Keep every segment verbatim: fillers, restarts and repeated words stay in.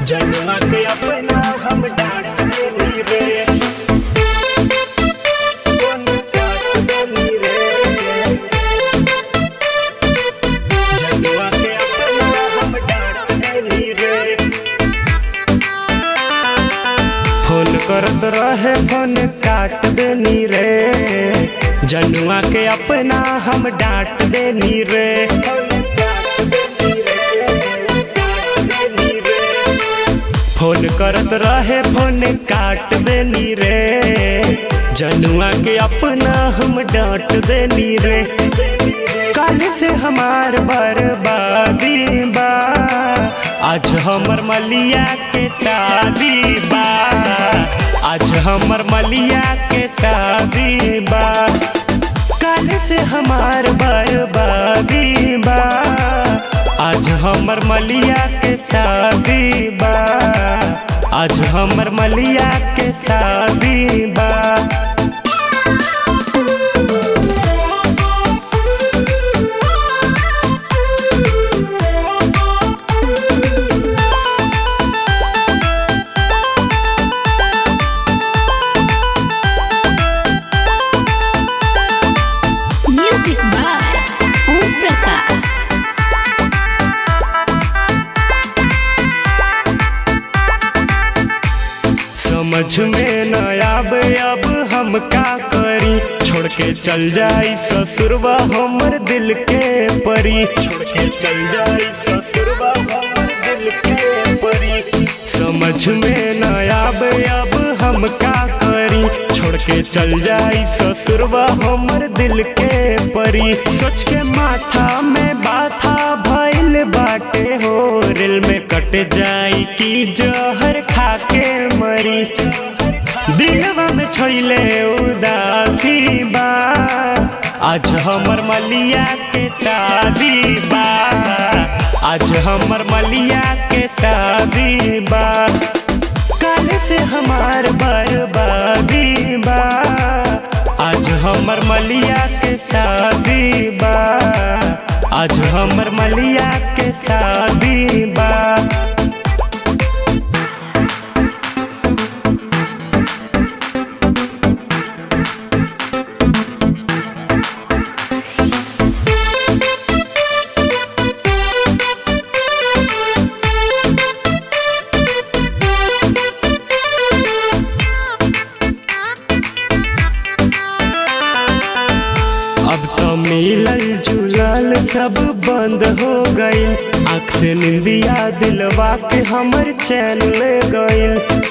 जनुआ के अपना हम डांट देनी रे, कौन डांट देनी रे। जनुआ के अपना हम डांट देनी रे। फोन करत रहे फोन काट देनी रे, जनुआ के अपना हम डांट देनी रे। फोन करत रहे फोन काट देनी रे, जनुआ के अपना हम डांट देनी रे। कल से हमार बर्बादी बा, आज हमर मलिया के शादी बा, आज हमर मलिया के शादी बा। कल से हमार बर्बादी बा, आज हमर मलिया के शादी बा, आज हमर मलिया के शादी बा। Music by Om Prakash. समझ में न आवे अब हम का करी, छोड़ के चल जाई ससुरवा हमर दिल के परी, छोड़ के चल जाई ससुरवा हमर दिल के परी। समझ में न आवे अब हम का करी, छोड़ के चल जाई ससुरवा हमर दिल के परी। सोच के माथा में बाथा भइल बाटे हो, दिल में कट जाई कि जहर खा के मरी। दिलवा में छोइले उदासी बा, आज हमर मलिया के शादी बा, आज हमर मलिया के शादी बा। कल से हमार बर्बादी बा, आज हमर मलिया के शादी बा, आज हमर मलिया के शादी बा। अब तो मिलल जुलल सब बंद हो गई, आँख से निंदिया दिलवा के हमर चैन ले गई।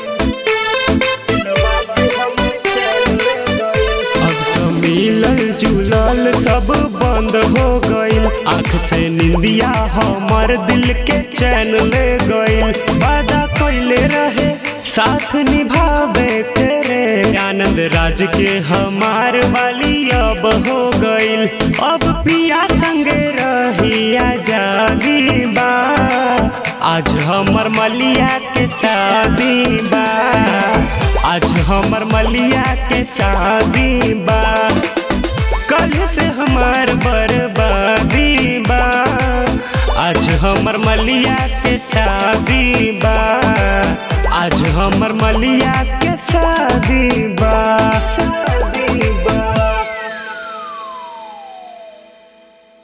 अब तो मिलल जुलल सब बंद हो गई, आँख से निंदिया हमर दिल के चैन ले गई। वादा कइले रहे साथ निभावे तेरे, आनंद राज के हमार वाली अब हो गईल। अब पिया संगे रही आजादी बा, आज हमर मलिया के शादी बा, आज हमर मलिया के शादी बा। कल से हमार बर्बादी बा, आज हमर मलिया के शादी बा, आज हमर मलिया के शादी बा।